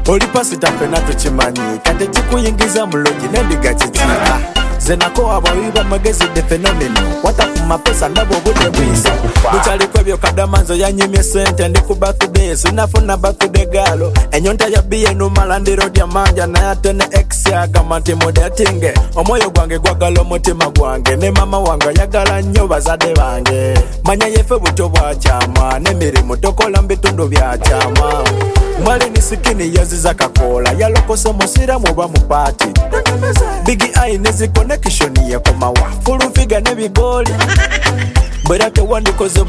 oli pasita fena tukimanyi kati kikuyingiza mulogi nendiga kitima zenako abawiba magezi de fenomeno wata kumapesa ndabo bude bwisa buchaliko ebyo kadamanzo yanyimye sente ndi ku birthday sinafuna birthday galo enyonta ya biye numala ndiro dya manja na yatene ex yagamba nti mudatinge omwoyo gwange gwagala omutima gwange ne mama wange yagala nnyo bazadde bange manya yefe buto bwakyama n'emirimu tokola mu bitundu byakyama mwali ni sikini yaziza kakola yalokose musiramu oba mu paati bigi ayi nezi connection yekomawa fulufiga n'ebigoli bwera tewandikoze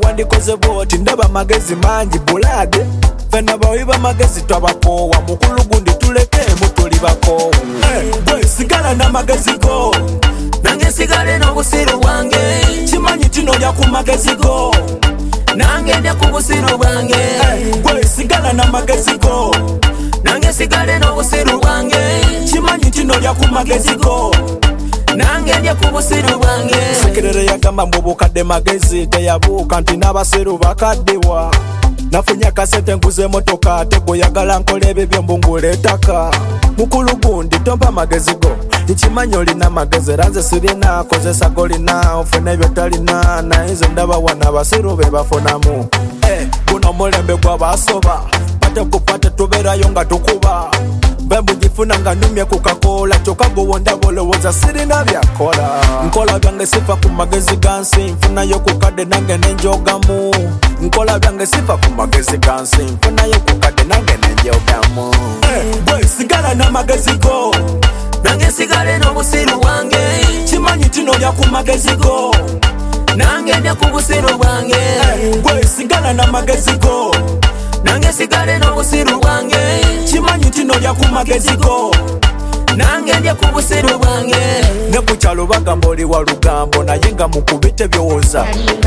bwoti ndaba magezi mangi bulade fena bawiba magezi twabakoowa mukulu gundi tulekemu tuli bakoowa gwe sigala n'amagezi go nange sigale n'obusiru bwange kimanyi tinolya ku magezi go nange ndya ku busiru bwange gwe sigala n'amagezi go nange sigale n'obusiru bwange kimanyi tinolya ku magezi go nange ndya ku busiru bwange sekerere yagamba mbu bukadde magezi teyabuuka nti n'abasiru bakaddiwa nafunya kasente nguze motoka tego yagala nkola ebyo byombungula ettaka mukulu gundi tompa magezi go nkimanyi olina magezi era nze sirina kozesa golina ofuna ebyo talina naye nze ndaba wana abasiru be bafunamu guno mulembe gw'abasoba patekupate tubeerayo nga tukuba bembu gifuna nga numye kukakola kyokka gowonda bolowooza sirina byakola nkola byange sifa ku magezi gansi nfunayo kukadde nange nenjogamu nkola byange sifa ku magezi gansi nfunayo kukadde nange nenjogamu gwe sigala n'amagezi go nange sigale n'obusiru bwange kimanyi tinolya ku magezi go nange ndya ku busiru bwange gwe sigala n'amagezi go nange sigale n'obusiru bwange kimanyi tinolya ku magezi go nange ndya ku busiru bwange ne ku kyalo bagamba oli wa lugambo naye nga mukubite byowoza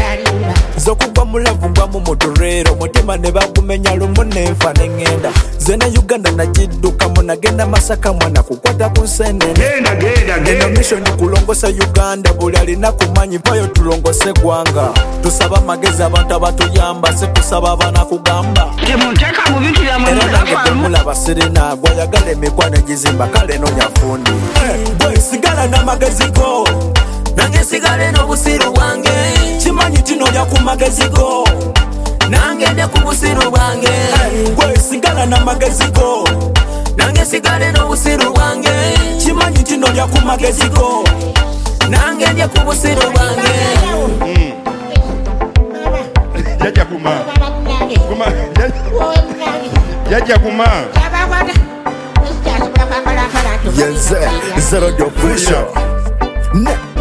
zokugwa mulavu ngwamu mutureero mutima ne bagumenya lumu nenfa neŋŋenda zena uganda nagiddukamu nagenda masaka mwana kukwata ku nsenene eno mishoni kulongosa uganda buli alina kumanyi mpayo tulongose gwanga tusaba amagezi abantu abatuyamba situsaba abaana kugamba era nange bwemulaba sirina gwayagala emikwano egizimba kale nonyafundi gwe sigala n'amagezi go nange sigale n'obusiru bwange kimanyi tinolya ku magezi go nange ndya ku busiru bwange gwe sigala n'amagezi go nange sigale n'obusiru bwange kimanyi tinolya ku magezi go nange ndya ku busiru bwange Jaja kuma Jaja kuma Yes, zero the official.